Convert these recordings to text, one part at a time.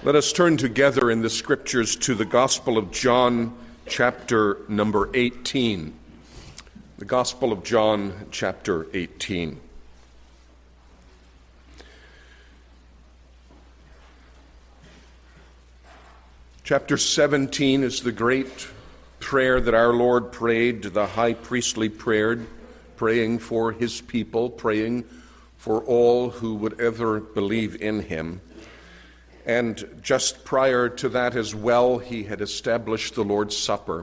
Let us turn together in the Scriptures to the Gospel of John, chapter number 18. The Gospel of John, chapter 18. Chapter 17 is the great prayer that our Lord prayed, the high priestly prayer, praying for his people, praying for all who would ever believe in him. And just prior to that as well, he had established the Lord's Supper.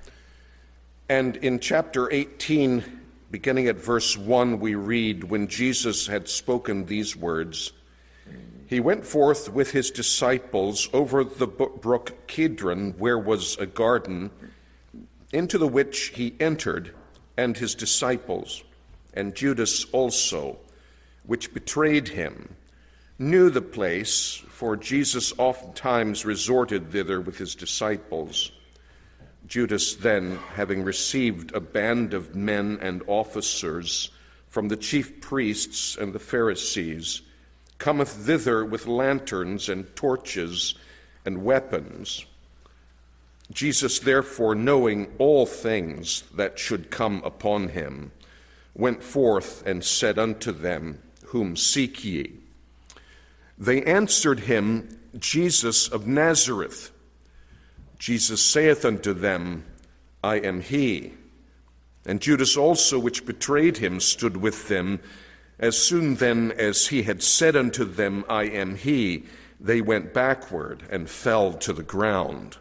And in chapter 18, beginning at verse 1, we read, "When Jesus had spoken these words, he went forth with his disciples over the brook Kidron, where was a garden, into the which he entered, and his disciples, and Judas also, which betrayed him, knew the place, for Jesus oftentimes resorted thither with his disciples. Judas then, having received a band of men and officers from the chief priests and the Pharisees, cometh thither with lanterns and torches and weapons. Jesus, therefore, knowing all things that should come upon him, went forth and said unto them, Whom seek ye? They answered him, Jesus of Nazareth. Jesus saith unto them, I am he. And Judas also, which betrayed him, stood with them. As soon then as he had said unto them, I am he, they went backward and fell to the ground.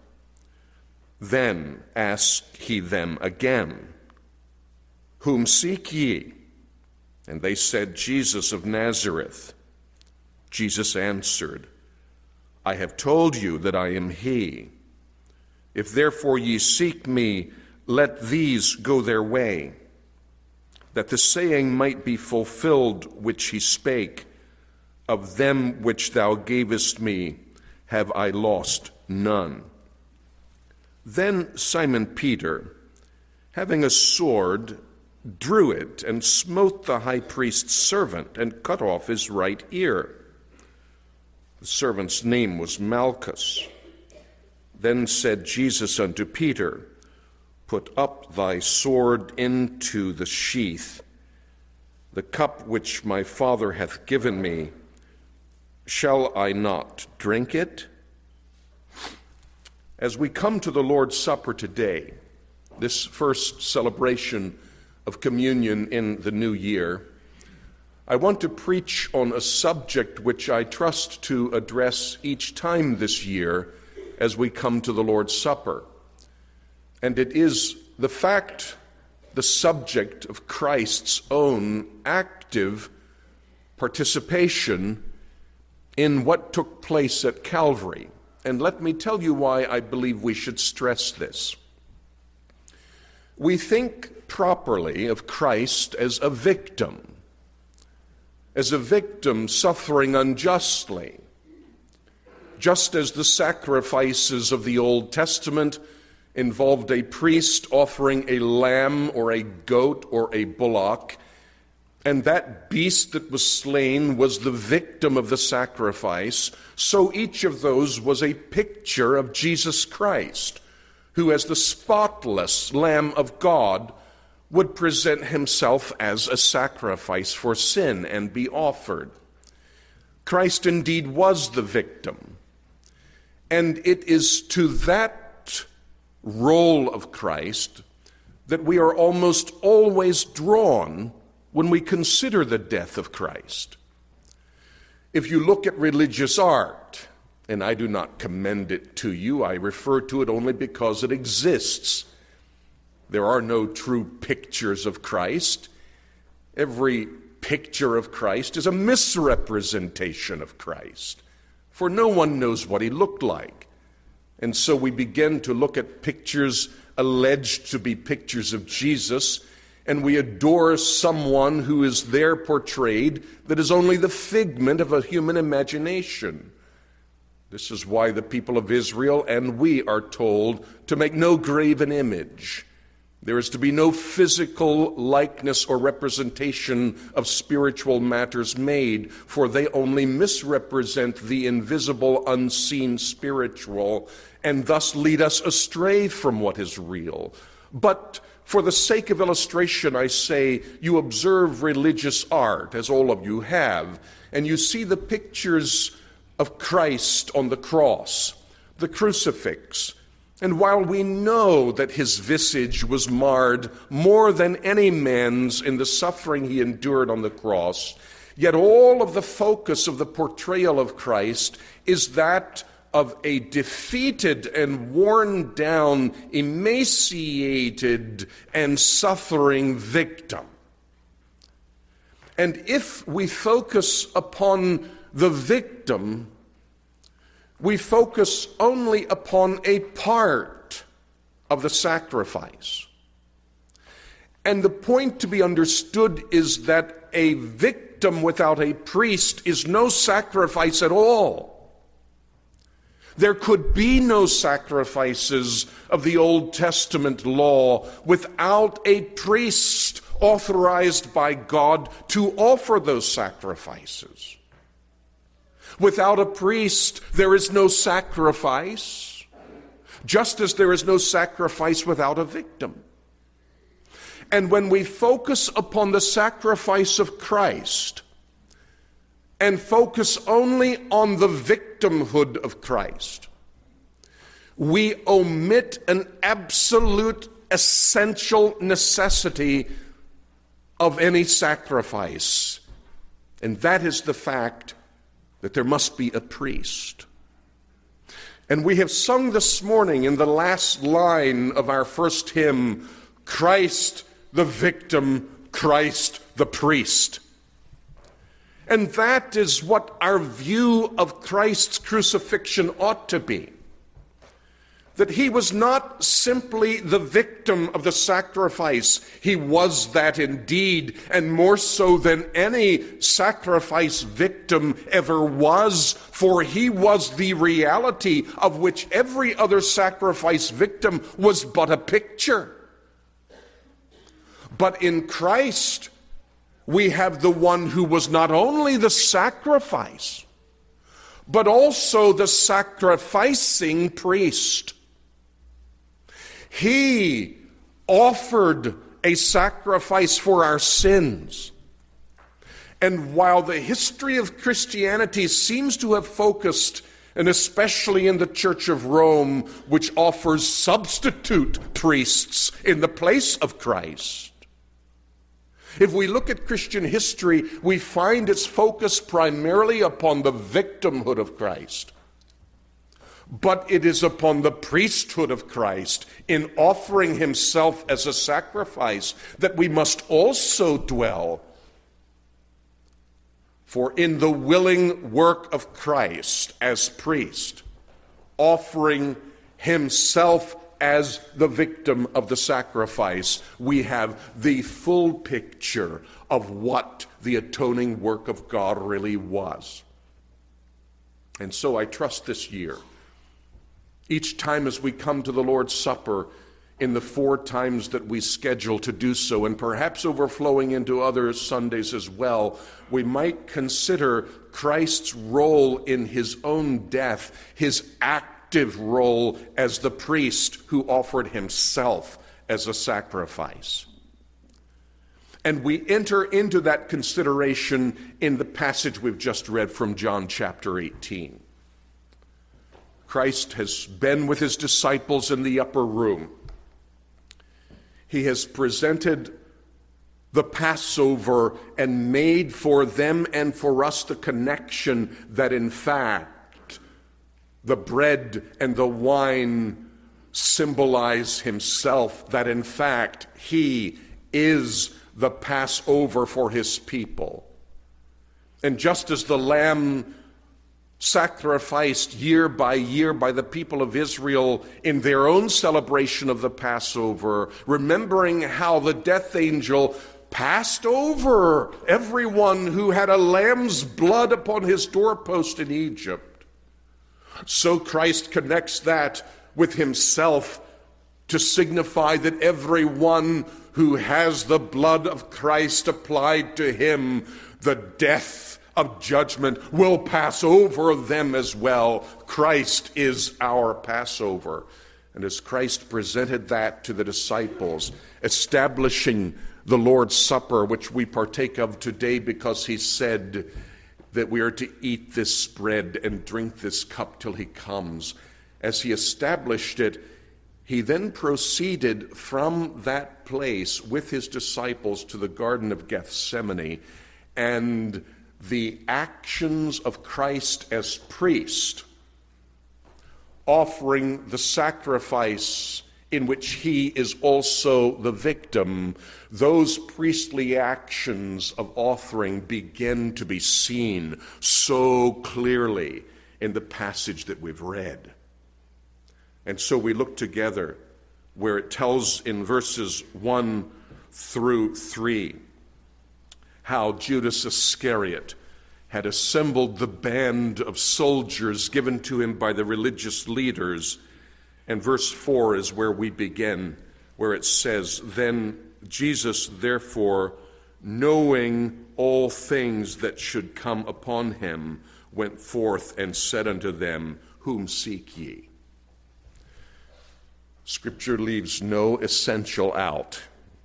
Then asked he them again, Whom seek ye? And they said, Jesus of Nazareth. Jesus answered, I have told you that I am he. If therefore ye seek me, let these go their way, that the saying might be fulfilled which he spake, Of them which thou gavest me have I lost none. Then Simon Peter, having a sword, drew it and smote the high priest's servant and cut off his right ear. The servant's name was Malchus. Then said Jesus unto Peter, Put up thy sword into the sheath. The cup which my Father hath given me, shall I not drink it? As we come to the Lord's Supper today, this first celebration of communion in the new year, I want to preach on a subject which I trust to address each time this year as we come to the Lord's Supper. And it is the subject of Christ's own active participation in what took place at Calvary. And let me tell you why I believe we should stress this. We think properly of Christ as a victim suffering unjustly, just as the sacrifices of the Old Testament involved a priest offering a lamb or a goat or a bullock, and that beast that was slain was the victim of the sacrifice, so each of those was a picture of Jesus Christ, who as the spotless Lamb of God would present himself as a sacrifice for sin and be offered. Christ indeed was the victim, and it is to that role of Christ that we are almost always drawn when we consider the death of Christ. If you look at religious art, and I do not commend it to you, I refer to it only because it exists. There are no true pictures of Christ. Every picture of Christ is a misrepresentation of Christ, for no one knows what he looked like. And so we begin to look at pictures alleged to be pictures of Jesus, and we adore someone who is there portrayed that is only the figment of a human imagination. This is why the people of Israel and we are told to make no graven image. There is to be no physical likeness or representation of spiritual matters made, for they only misrepresent the invisible, unseen spiritual, and thus lead us astray from what is real. But for the sake of illustration, I say, you observe religious art, as all of you have, and you see the pictures of Christ on the cross, the crucifix. And while we know that his visage was marred more than any man's in the suffering he endured on the cross, yet all of the focus of the portrayal of Christ is that of a defeated and worn down, emaciated and suffering victim. And if we focus upon the victim, we focus only upon a part of the sacrifice. And the point to be understood is that a victim without a priest is no sacrifice at all. There could be no sacrifices of the Old Testament law without a priest authorized by God to offer those sacrifices. Without a priest, there is no sacrifice, just as there is no sacrifice without a victim. And when we focus upon the sacrifice of Christ and focus only on the victimhood of Christ, we omit an absolute essential necessity of any sacrifice, and that is the fact that there must be a priest. And we have sung this morning in the last line of our first hymn, Christ the victim, Christ the priest. And that is what our view of Christ's crucifixion ought to be. That he was not simply the victim of the sacrifice. He was that indeed, and more so than any sacrifice victim ever was, for he was the reality of which every other sacrifice victim was but a picture. But in Christ, we have the one who was not only the sacrifice, but also the sacrificing priest. He offered a sacrifice for our sins. And while the history of Christianity seems to have focused, and especially in the Church of Rome, which offers substitute priests in the place of Christ, if we look at Christian history, we find its focus primarily upon the victimhood of Christ. But it is upon the priesthood of Christ in offering himself as a sacrifice that we must also dwell. For in the willing work of Christ as priest, offering himself as the victim of the sacrifice, we have the full picture of what the atoning work of God really was. And so I trust this year, each time as we come to the Lord's Supper, in the 4 times that we schedule to do so, and perhaps overflowing into other Sundays as well, we might consider Christ's role in his own death, his active role as the priest who offered himself as a sacrifice. And we enter into that consideration in the passage we've just read from John chapter 18. Christ has been with his disciples in the upper room. He has presented the Passover and made for them and for us the connection that in fact the bread and the wine symbolize himself, that in fact he is the Passover for his people. And just as the lamb sacrificed year by year by the people of Israel in their own celebration of the Passover, remembering how the death angel passed over everyone who had a lamb's blood upon his doorpost in Egypt, so Christ connects that with himself to signify that everyone who has the blood of Christ applied to him, the death of judgment will pass over them as well. Christ is our Passover. And as Christ presented that to the disciples, establishing the Lord's Supper, which we partake of today because he said that we are to eat this bread and drink this cup till he comes. As he established it, he then proceeded from that place with his disciples to the Garden of Gethsemane, and the actions of Christ as priest, offering the sacrifice in which he is also the victim, those priestly actions of offering begin to be seen so clearly in the passage that we've read. And so we look together where it tells in verses 1 through 3 how Judas Iscariot had assembled the band of soldiers given to him by the religious leaders. And verse 4 is where we begin, where it says, "Then Jesus, therefore, knowing all things that should come upon him, went forth and said unto them, Whom seek ye?" Scripture leaves no essential out.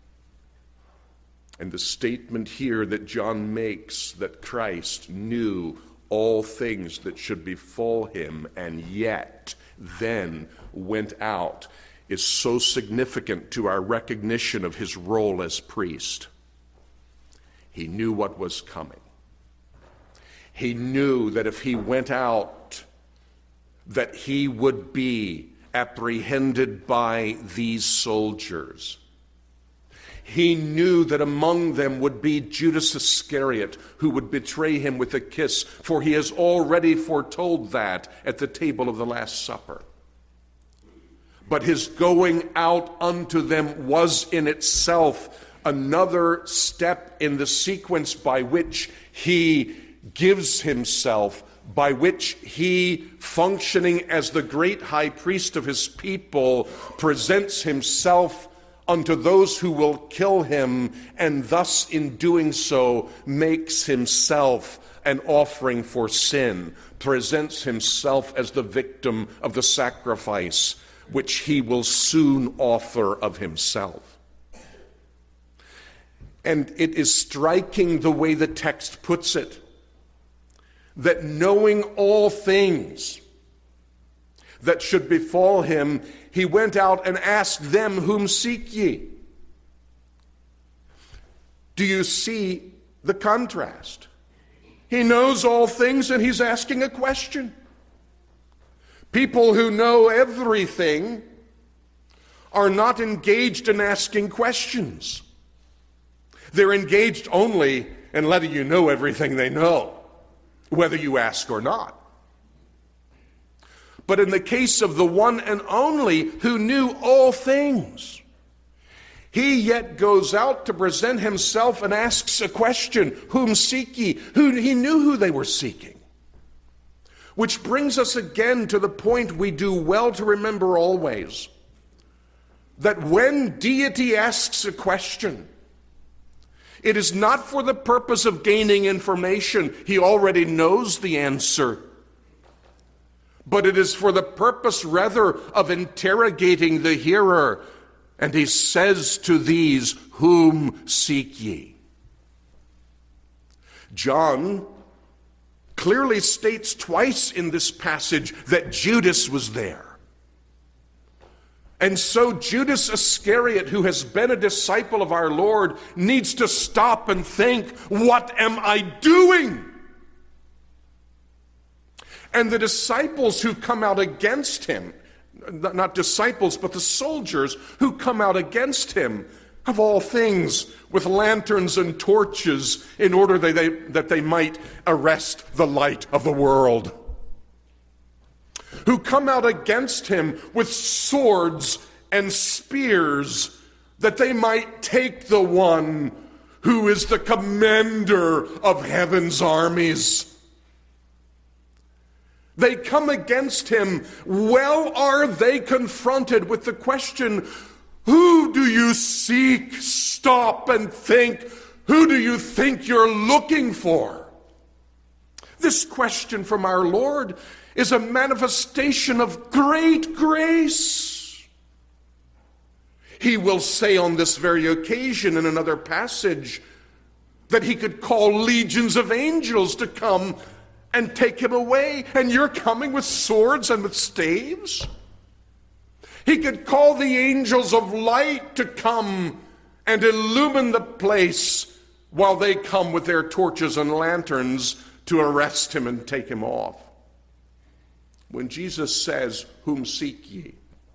And the statement here that John makes, that Christ knew all things that should befall him and yet then went out, is so significant to our recognition of his role as priest. He knew what was coming. He knew that if he went out, that he would be apprehended by these soldiers. He knew that among them would be Judas Iscariot, who would betray him with a kiss, for he has already foretold that at the table of the Last Supper. But his going out unto them was in itself another step in the sequence by which he gives himself, by which he, functioning as the great high priest of his people, presents himself unto those who will kill him, and thus in doing so makes himself an offering for sin, presents himself as the victim of the sacrifice which he will soon offer of himself. And it is striking the way the text puts it, that knowing all things that should befall him, he went out and asked them, Whom seek ye? Do you see the contrast? He knows all things and he's asking a question. People who know everything are not engaged in asking questions. They're engaged only in letting you know everything they know, whether you ask or not. But in the case of the one and only who knew all things, he yet goes out to present himself and asks a question, Whom seek ye? He knew who they were seeking. Which brings us again to the point we do well to remember always, that when deity asks a question, it is not for the purpose of gaining information. He already knows the answer. But it is for the purpose rather of interrogating the hearer. And he says to these, Whom seek ye? John clearly states twice in this passage that Judas was there. And so Judas Iscariot, who has been a disciple of our Lord, needs to stop and think, what am I doing? And the disciples who come out against him, not disciples, but the soldiers who come out against him, of all things, with lanterns and torches in order that they might arrest the light of the world, who come out against him with swords and spears that they might take the one who is the commander of heaven's armies. They come against him. Well, are they confronted with the question, who do you seek? Stop and think. Who do you think you're looking for? This question from our Lord is a manifestation of great grace. He will say on this very occasion in another passage that he could call legions of angels to come and take him away, and you're coming with swords and with staves? He could call the angels of light to come and illumine the place while they come with their torches and lanterns to arrest him and take him off. When Jesus says, "Whom seek ye?"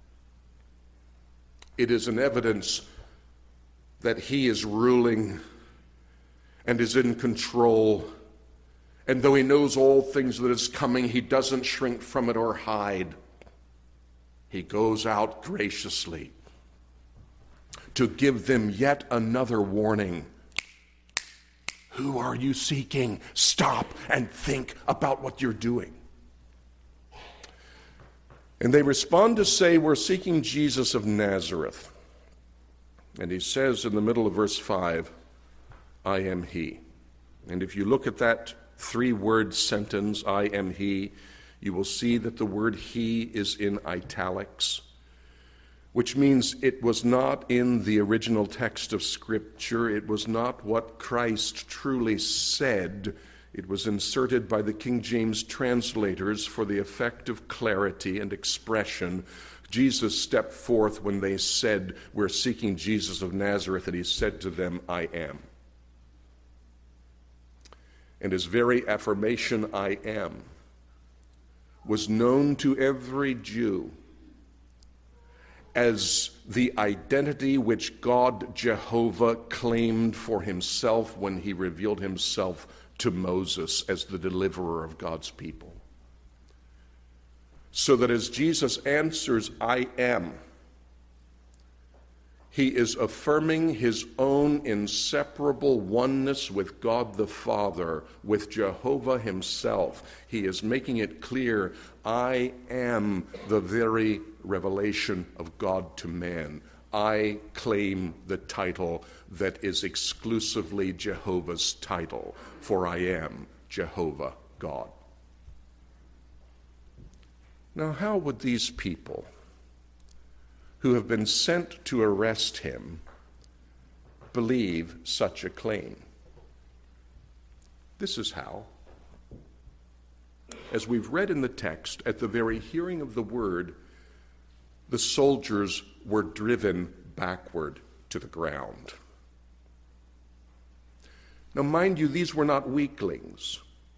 it is an evidence that he is ruling and is in control. And though he knows all things that is coming, he doesn't shrink from it or hide. He goes out graciously to give them yet another warning. Who are you seeking? Stop and think about what you're doing. And they respond to say, we're seeking Jesus of Nazareth. And he says in the middle of verse 5, I am he. And if you look at that three-word sentence, I am he, you will see that the word he is in italics, which means it was not in the original text of Scripture. It was not what Christ truly said. It was inserted by the King James translators for the effect of clarity and expression. Jesus stepped forth when they said, we're seeking Jesus of Nazareth, and he said to them, I am. And his very affirmation, I am, was known to every Jew as the identity which God Jehovah claimed for himself when he revealed himself to Moses as the deliverer of God's people. So that as Jesus answers, I am, he is affirming his own inseparable oneness with God the Father, with Jehovah himself. He is making it clear, I am the very revelation of God to man. I claim the title that is exclusively Jehovah's title, for I am Jehovah God. Now, how would these people who have been sent to arrest him believe such a claim? This is how. As we've read in the text, at the very hearing of the word, the soldiers were driven backward to the ground. Now, mind you, these were not weaklings.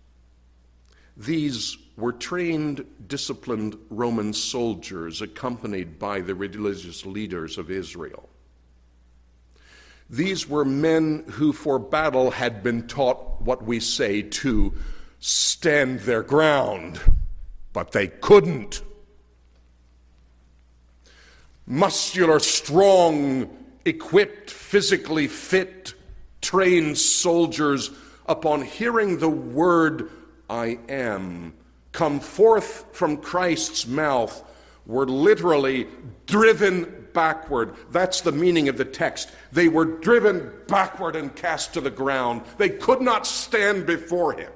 These were trained, disciplined Roman soldiers accompanied by the religious leaders of Israel. These were men who for battle had been taught what we say to stand their ground, but they couldn't. Muscular, strong, equipped, physically fit, trained soldiers, upon hearing the word I am come forth from Christ's mouth, were literally driven backward. That's the meaning of the text. They were driven backward and cast to the ground. They could not stand before him.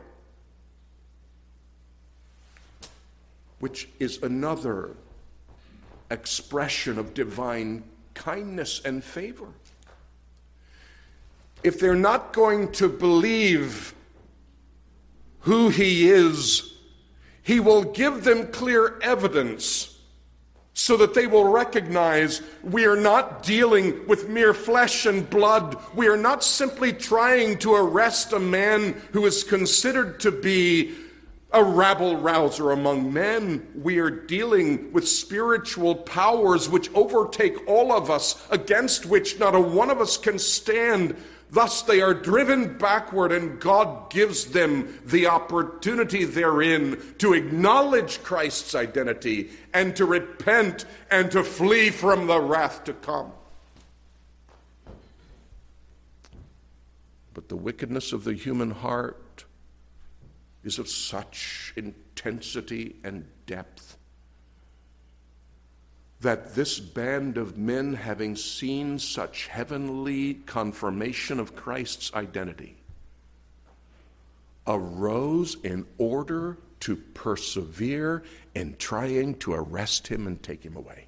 Which is another expression of divine kindness and favor. If they're not going to believe who he is, he will give them clear evidence so that they will recognize we are not dealing with mere flesh and blood. We are not simply trying to arrest a man who is considered to be a rabble-rouser among men. We are dealing with spiritual powers which overtake all of us, against which not a one of us can stand. Thus they are driven backward, and God gives them the opportunity therein to acknowledge Christ's identity and to repent and to flee from the wrath to come. But the wickedness of the human heart is of such intensity and depth that this band of men, having seen such heavenly confirmation of Christ's identity, arose in order to persevere in trying to arrest him and take him away.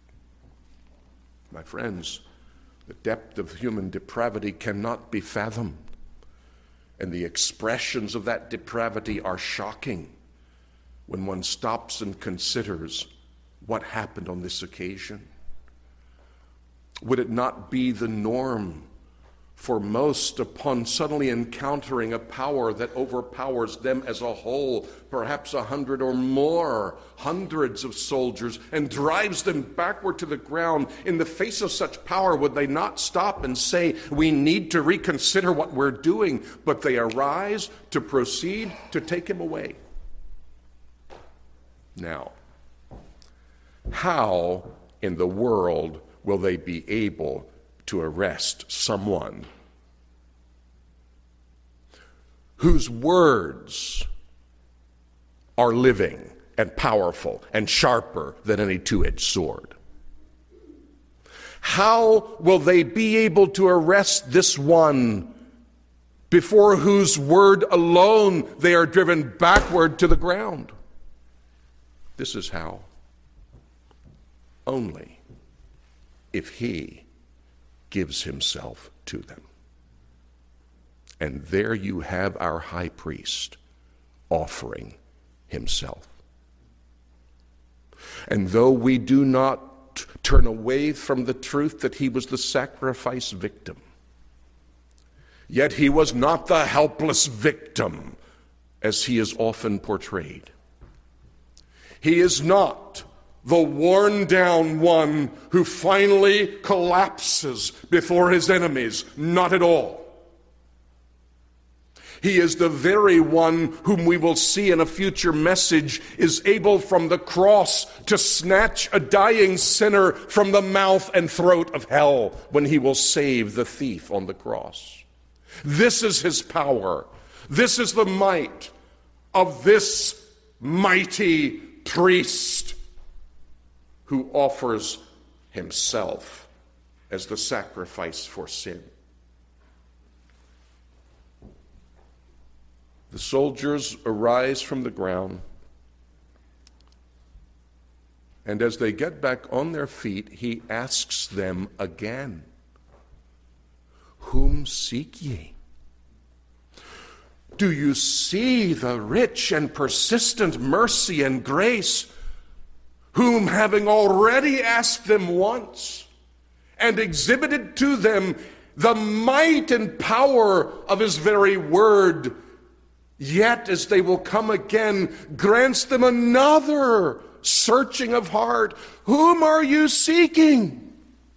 My friends, the depth of human depravity cannot be fathomed, and the expressions of that depravity are shocking when one stops and considers what happened on this occasion. Would it not be the norm for most, upon suddenly encountering a power that overpowers them as a whole, perhaps 100 or more, hundreds of soldiers, and drives them backward to the ground, in the face of such power, would they not stop and say, we need to reconsider what we're doing? But they arise to proceed to take him away. Now, how in the world will they be able to arrest someone whose words are living and powerful and sharper than any two-edged sword? How will they be able to arrest this one before whose word alone they are driven backward to the ground? This is how. Only if he gives himself to them. And there you have our high priest offering himself. And though we do not turn away from the truth that he was the sacrifice victim, yet he was not the helpless victim as he is often portrayed. He is not the worn down one who finally collapses before his enemies. Not at all. He is the very one whom we will see in a future message is able from the cross to snatch a dying sinner from the mouth and throat of hell when he will save the thief on the cross. This is his power. This is the might of this mighty priest who offers himself as the sacrifice for sin. The soldiers arise from the ground, and as they get back on their feet, he asks them again, "Whom seek ye? Do you see the rich and persistent mercy and grace, whom, having already asked them once and exhibited to them the might and power of his very word, yet as they will come again, grants them another searching of heart? Whom are you seeking?"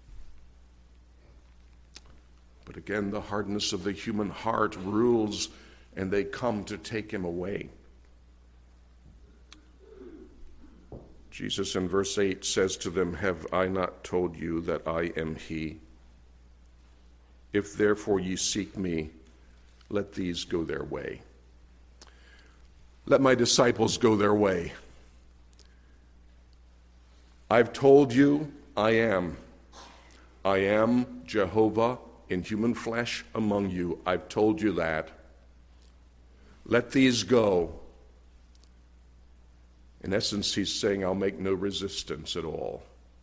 But again, the hardness of the human heart rules, and they come to take him away. Jesus in verse 8 says to them, "Have I not told you that I am he? If therefore ye seek me, let these go their way." Let my disciples go their way. I've told you I am. I am Jehovah in human flesh among you. I've told you that. Let these go. In essence, he's saying, I'll make no resistance at all.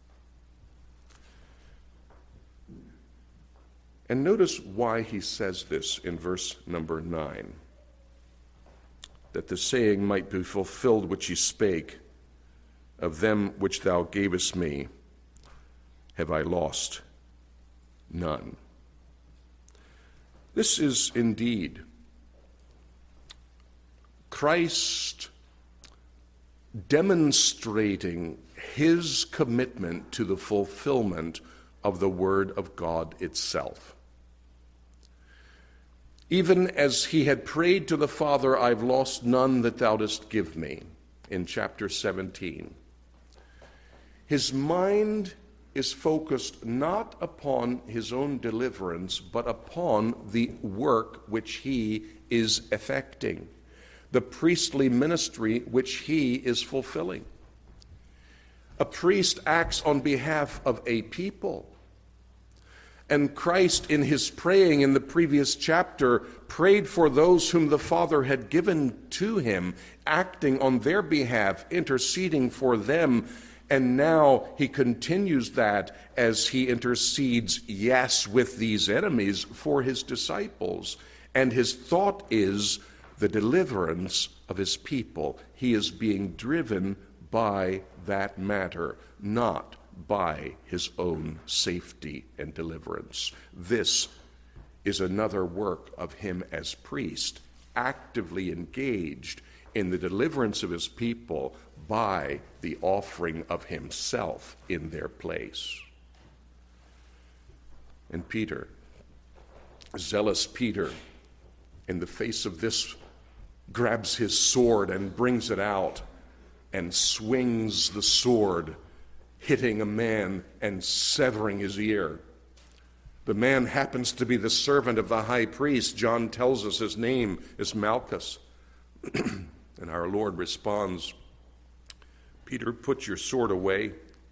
And notice why he says this in verse number 9. That the saying might be fulfilled which he spake, of them which thou gavest me, have I lost none. This is indeed Christ demonstrating his commitment to the fulfillment of the Word of God itself. Even as he had prayed to the Father, I've lost none that thou dost give me, in chapter 17. His mind is focused not upon his own deliverance, but upon the work which he is effecting. the priestly ministry which he is fulfilling. A priest acts on behalf of a people. And Christ, in his praying in the previous chapter, prayed for those whom the Father had given to him, acting on their behalf, interceding for them. And now he continues that as he intercedes, yes, with these enemies for his disciples. And his thought is the deliverance of his people. He is being driven by that matter, not by his own safety and deliverance. This is another work of him as priest, actively engaged in the deliverance of his people by the offering of himself in their place. And Peter, zealous Peter, in the face of this, grabs his sword and brings it out and swings the sword, hitting a man and severing his ear. The man happens to be the servant of the high priest. John tells us his name is Malchus. And our Lord responds, Peter, put your sword away.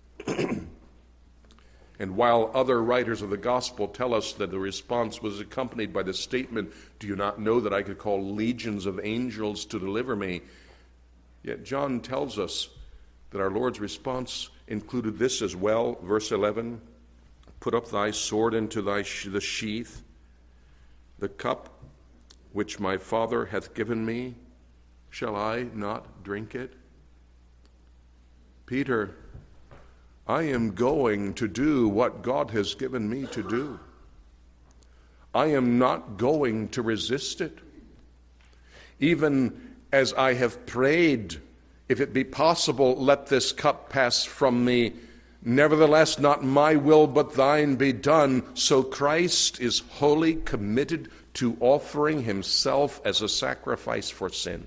And while other writers of the gospel tell us that the response was accompanied by the statement, do you not know that I could call legions of angels to deliver me? Yet John tells us that our Lord's response included this as well. Verse 11, put up thy sword into the sheath. The cup which my Father hath given me, shall I not drink it? Peter, I am going to do what God has given me to do. I am not going to resist it. Even as I have prayed, if it be possible, let this cup pass from me. Nevertheless, not my will, but thine be done. So Christ is wholly committed to offering himself as a sacrifice for sin.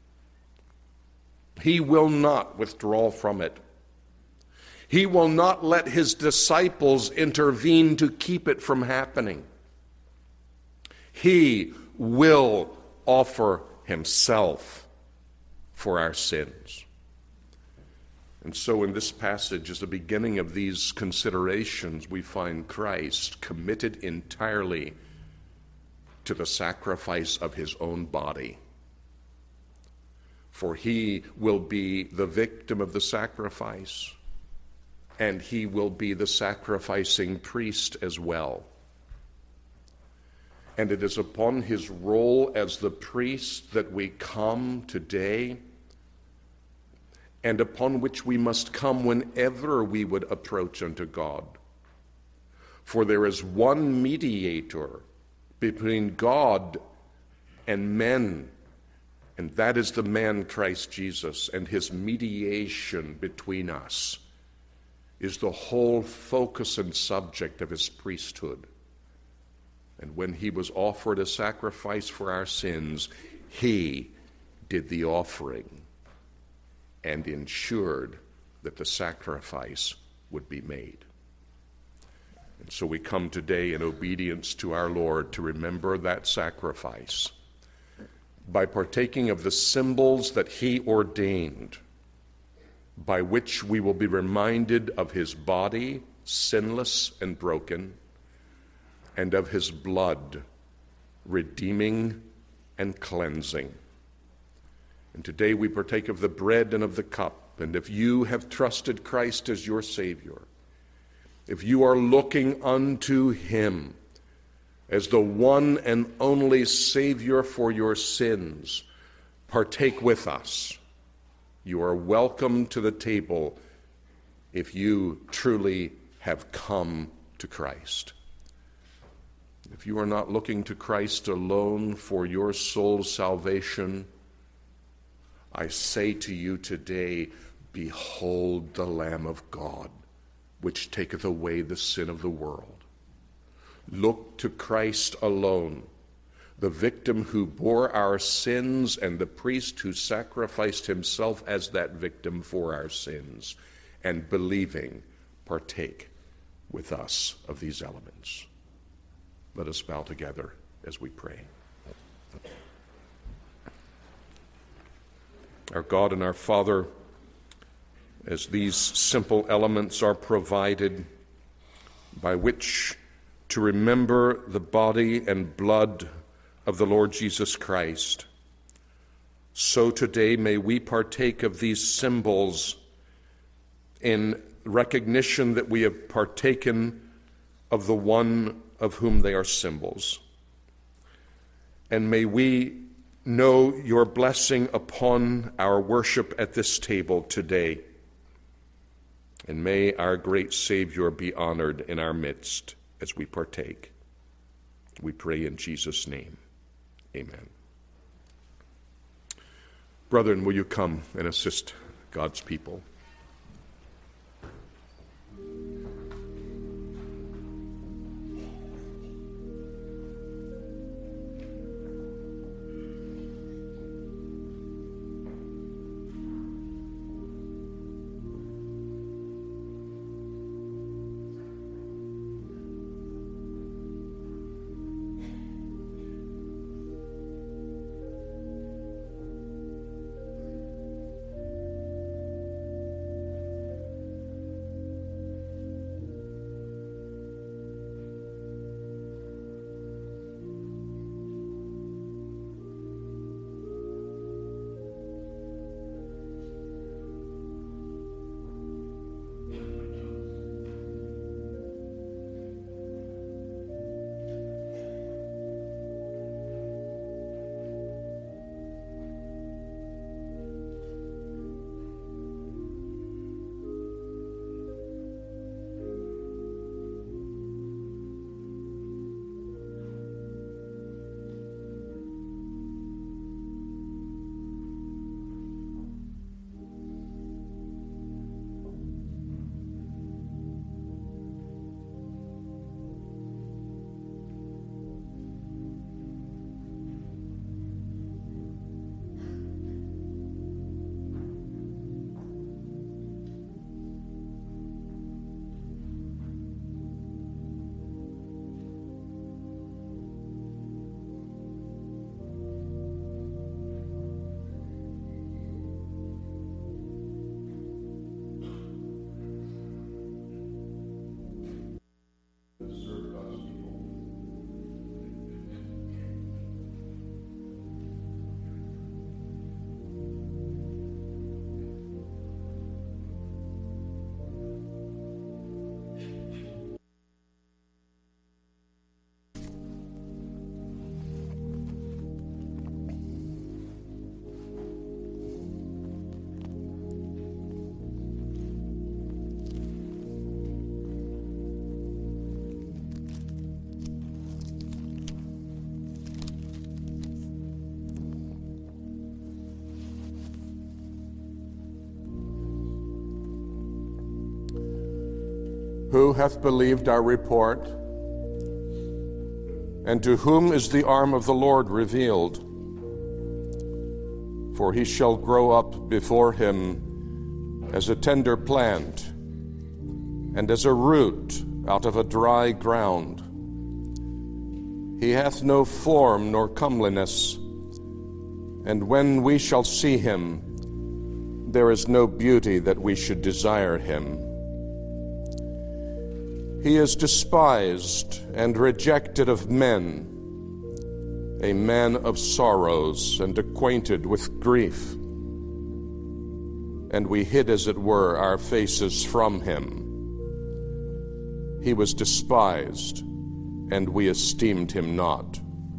He will not withdraw from it. He will not let his disciples intervene to keep it from happening. He will offer himself for our sins. And so in this passage, as the beginning of these considerations, we find Christ committed entirely to the sacrifice of his own body. For he will be the victim of the sacrifice, and he will be the sacrificing priest as well. And it is upon his role as the priest that we come today, and upon which we must come whenever we would approach unto God. For there is one mediator between God and men, and that is the man Christ Jesus, and his mediation between us is the whole focus and subject of his priesthood. And when he was offered a sacrifice for our sins, he did the offering and ensured that the sacrifice would be made. And so we come today in obedience to our Lord to remember that sacrifice by partaking of the symbols that he ordained, by which we will be reminded of his body, sinless and broken, and of his blood, redeeming and cleansing. And today we partake of the bread and of the cup. And if you have trusted Christ as your Savior, if you are looking unto him as the one and only Savior for your sins, partake with us. You are welcome to the table if you truly have come to Christ. If you are not looking to Christ alone for your soul's salvation, I say to you today, behold the Lamb of God, which taketh away the sin of the world. Look to Christ alone, the victim who bore our sins and the priest who sacrificed himself as that victim for our sins, and believing, partake with us of these elements. Let us bow together as we pray. Our God and our Father, as these simple elements are provided by which to remember the body and blood of the Lord Jesus Christ, so today may we partake of these symbols in recognition that we have partaken of the one of whom they are symbols. And may we know your blessing upon our worship at this table today. And may our great Savior be honored in our midst as we partake. We pray in Jesus' name. Amen. Brethren, will you come and assist God's people? Who hath believed our report? And to whom is the arm of the Lord revealed? For he shall grow up before him as a tender plant, and as a root out of a dry ground. He hath no form nor comeliness, and when we shall see him, there is no beauty that we should desire him. He is despised and rejected of men, a man of sorrows and acquainted with grief. And we hid, as it were, our faces from him. He was despised, and we esteemed him not.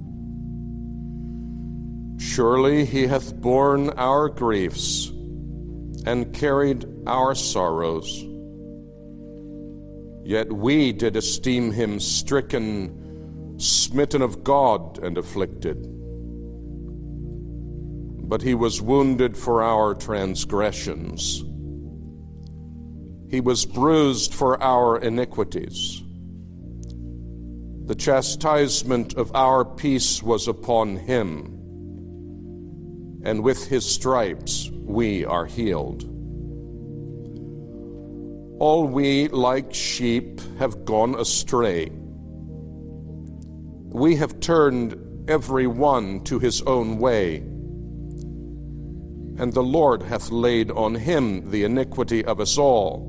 Surely he hath borne our griefs and carried our sorrows. Yet we did esteem him stricken, smitten of God, and afflicted. But he was wounded for our transgressions. He was bruised for our iniquities. The chastisement of our peace was upon him, and with his stripes we are healed. All we, like sheep, have gone astray. We have turned every one to his own way, and the Lord hath laid on him the iniquity of us all.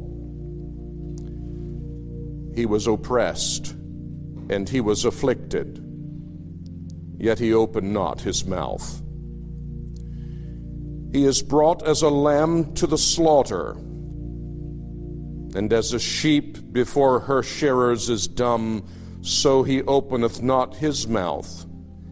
He was oppressed, and he was afflicted, yet he opened not his mouth. He is brought as a lamb to the slaughter, and as a sheep before her shearers is dumb, so he openeth not his mouth.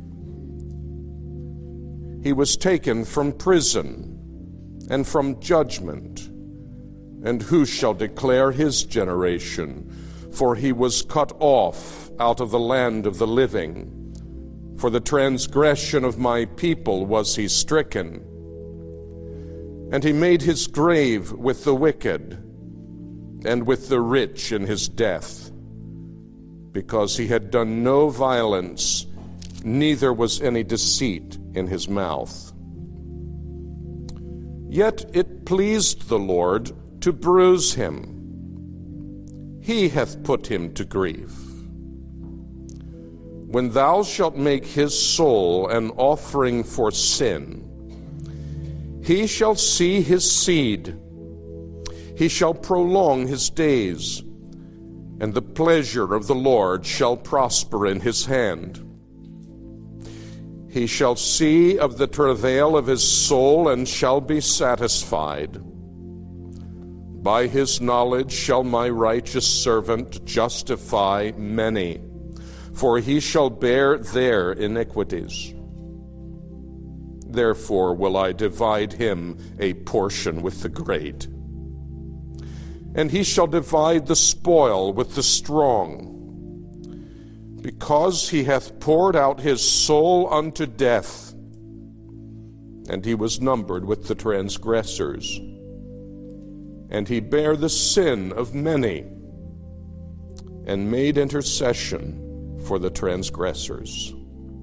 He was taken from prison and from judgment, and who shall declare his generation? For he was cut off out of the land of the living. For the transgression of my people was he stricken. And he made his grave with the wicked, and with the rich in his death, because he had done no violence, neither was any deceit in his mouth. Yet it pleased the Lord to bruise him. He hath put him to grief. When thou shalt make his soul an offering for sin, he shall see his seed. He shall prolong his days, and the pleasure of the Lord shall prosper in his hand. He shall see of the travail of his soul, and shall be satisfied. By his knowledge shall my righteous servant justify many, for he shall bear their iniquities. Therefore will I divide him a portion with the great, and he shall divide the spoil with the strong, because he hath poured out his soul unto death, and he was numbered with the transgressors. And he bare the sin of many, and made intercession for the transgressors.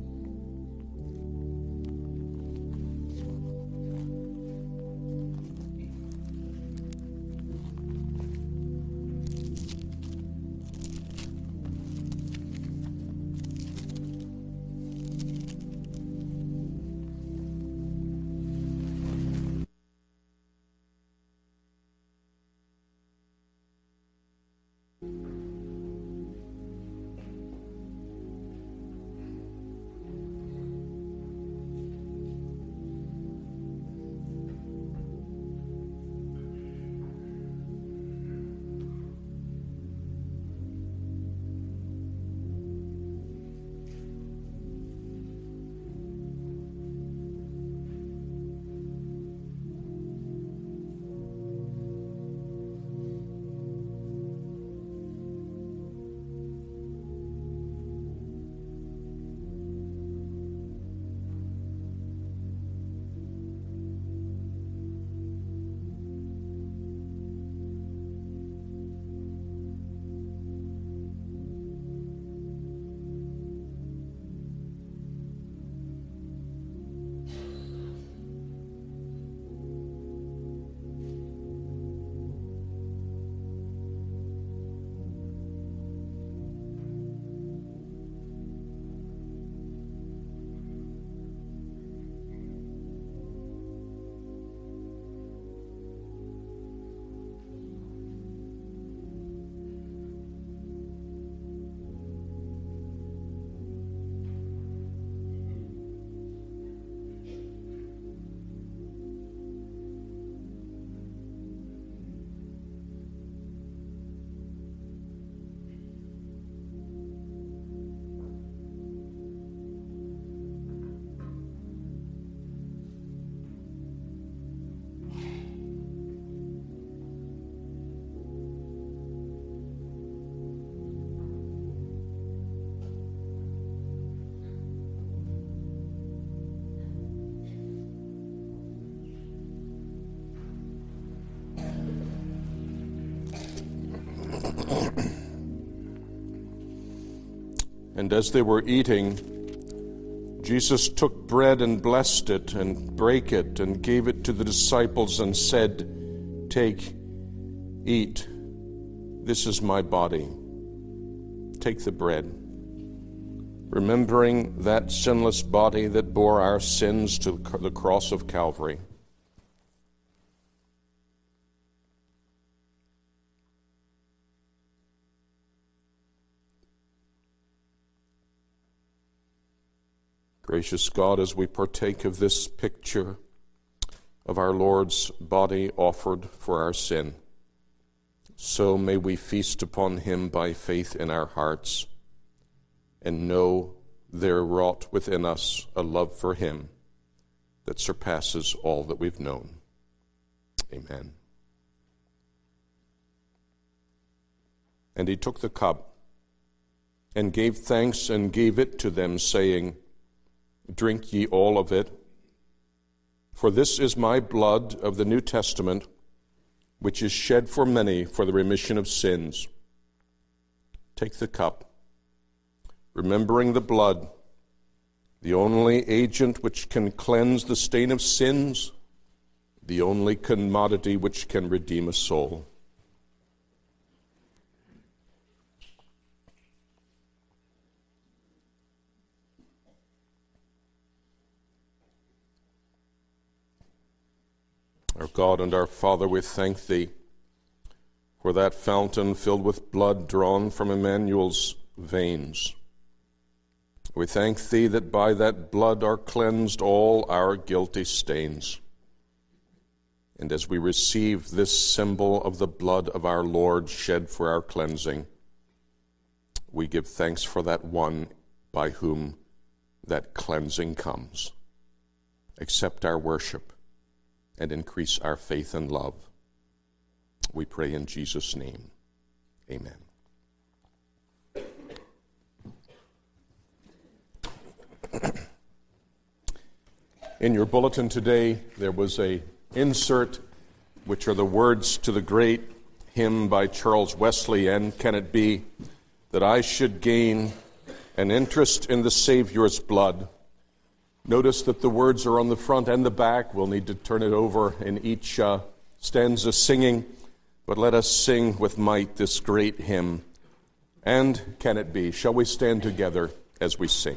And as they were eating, Jesus took bread and blessed it and brake it and gave it to the disciples and said, "Take, eat, this is my body. Take the bread." Remembering that sinless body that bore our sins to the cross of Calvary, Gracious God, as we partake of this picture of our Lord's body offered for our sin, so may we feast upon him by faith in our hearts and know there wrought within us a love for him that surpasses all that we've known. Amen. And he took the cup and gave thanks and gave it to them, saying, Drink ye all of it, for this is my blood of the New Testament, which is shed for many for the remission of sins. Take the cup, remembering the blood, the only agent which can cleanse the stain of sins, the only commodity which can redeem a soul. Our God and our Father, we thank thee for that fountain filled with blood drawn from Emmanuel's veins. We thank thee that by that blood are cleansed all our guilty stains. And as we receive this symbol of the blood of our Lord shed for our cleansing, we give thanks for that one by whom that cleansing comes. Accept our worship and increase our faith and love. We pray in Jesus' name. Amen. In your bulletin today, there was an insert, which are the words to the great hymn by Charles Wesley, And Can It Be That I Should Gain an Interest in the Savior's Blood? Notice that the words are on the front and the back. We'll need to turn it over in each stanza singing, but let us sing with might this great hymn. And can it be? Shall we stand together as we sing?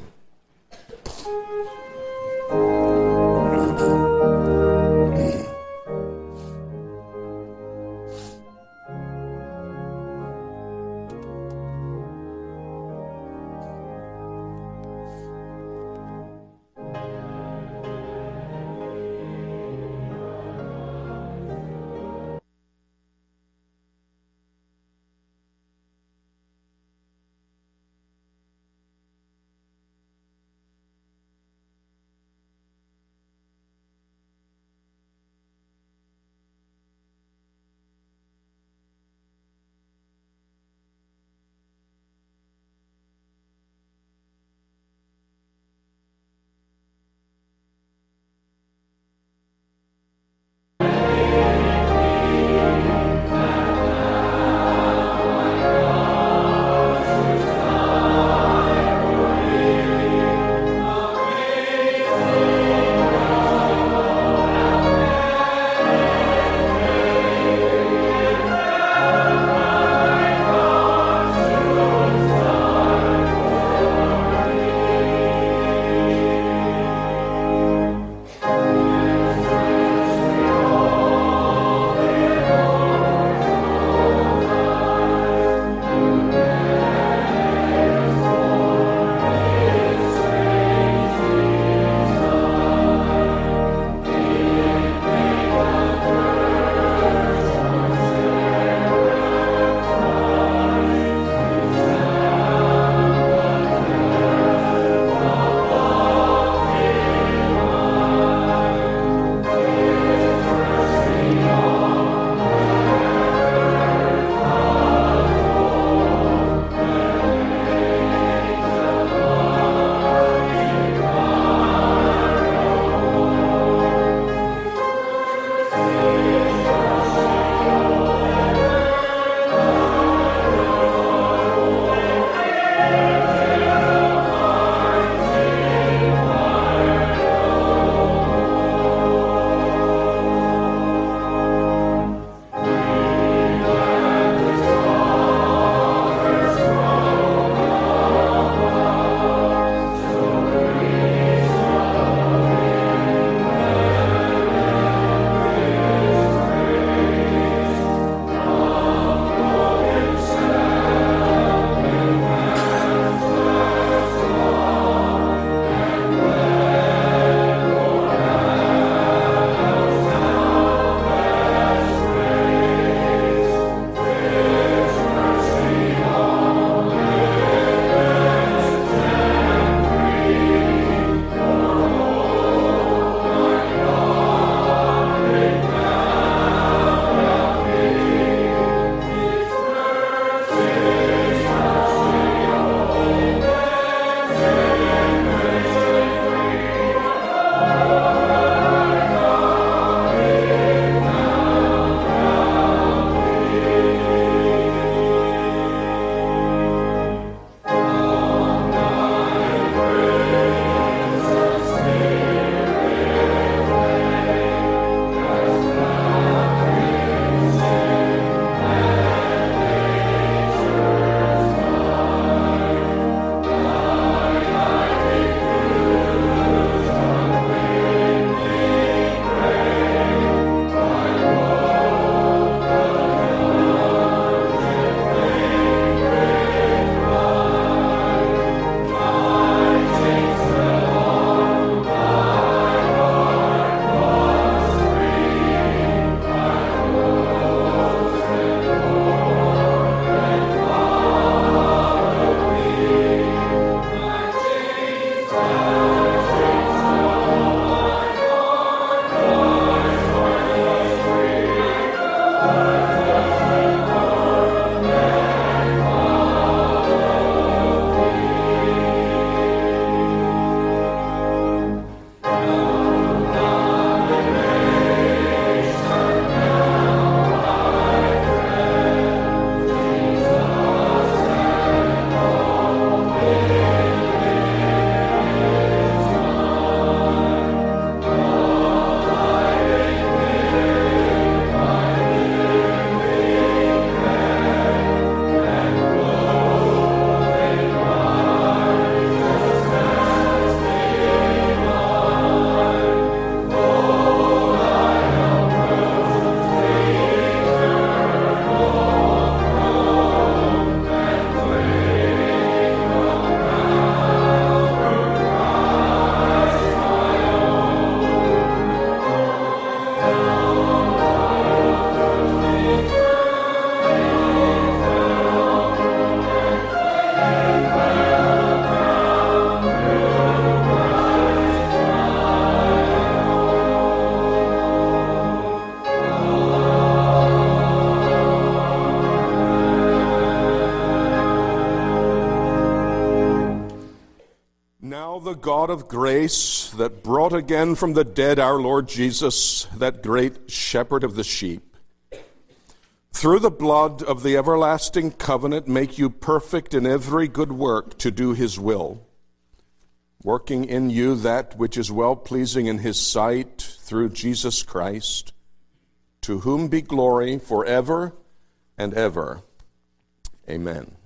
God of grace, that brought again from the dead our Lord Jesus, that great shepherd of the sheep, through the blood of the everlasting covenant, make you perfect in every good work to do his will, working in you that which is well-pleasing in his sight through Jesus Christ, to whom be glory forever and ever. Amen.